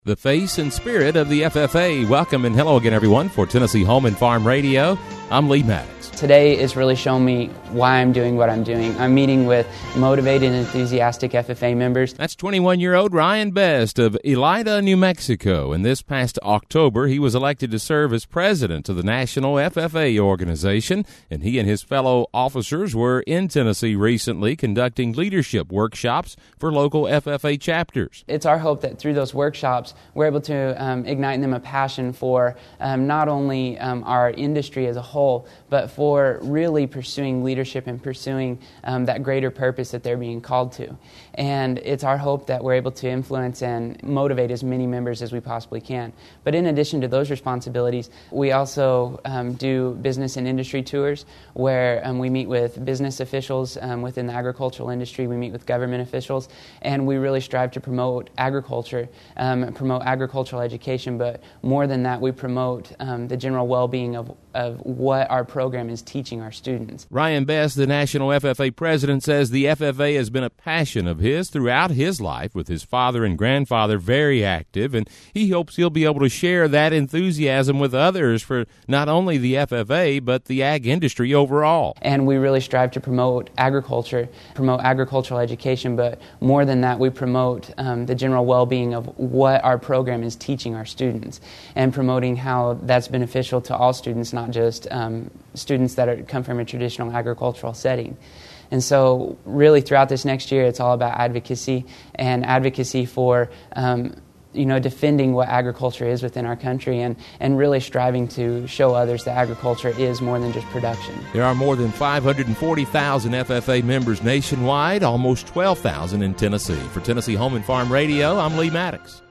The face and spirit of the FFA. Welcome and hello again, everyone, for Tennessee Home and Farm Radio. I'm Lee Maddox. Today is really showing me why I'm doing what I'm doing. I'm meeting with motivated and enthusiastic FFA members. That's 21-year-old Ryan Best of Elida, New Mexico. And this past October, he was elected to serve as president of the National FFA organization. And he and his fellow officers were in Tennessee recently conducting leadership workshops for local FFA chapters. It's our hope that through those workshops, we're able to ignite in them a passion for not only our industry as a whole, but for really pursuing leadership and pursuing that greater purpose that they're being called to. And it's our hope that we're able to influence and motivate as many members as we possibly can. But in addition to those responsibilities, we also do business and industry tours where we meet with business officials within the agricultural industry, we meet with government officials, and we really strive to promote agriculture, promote agricultural education, but more than that, we promote the general well-being of what our program is teaching our students. Ryan Best, the National FFA president, says the FFA has been a passion of his throughout his life, with his father and grandfather very active, and he hopes he'll be able to share that enthusiasm with others for not only the FFA, but the ag industry overall. And we really strive to promote agriculture, promote agricultural education, but more than that, we promote the general well-being of what our program is teaching our students, and promoting how that's beneficial to all students, not just students that come from a traditional agricultural setting. And so really throughout this next year, it's all about advocacy, and advocacy for defending what agriculture is within our country, and really striving to show others that agriculture is more than just production. There are more than 540,000 FFA members nationwide, almost 12,000 in Tennessee. For Tennessee Home and Farm Radio, I'm Lee Maddox.